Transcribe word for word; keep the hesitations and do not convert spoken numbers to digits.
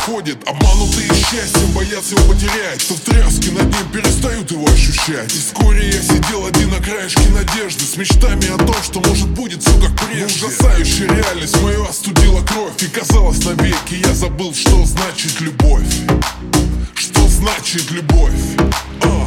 проходит. Обманутые счастьем боятся его потерять, что в тряске над ним перестают его ощущать. И вскоре я сидел один на краешке надежды, с мечтами о том, что может будет все как прежде. Но ужасающая реальность мою остудила кровь, и казалось навеки я забыл, что значит любовь. Что значит любовь? А.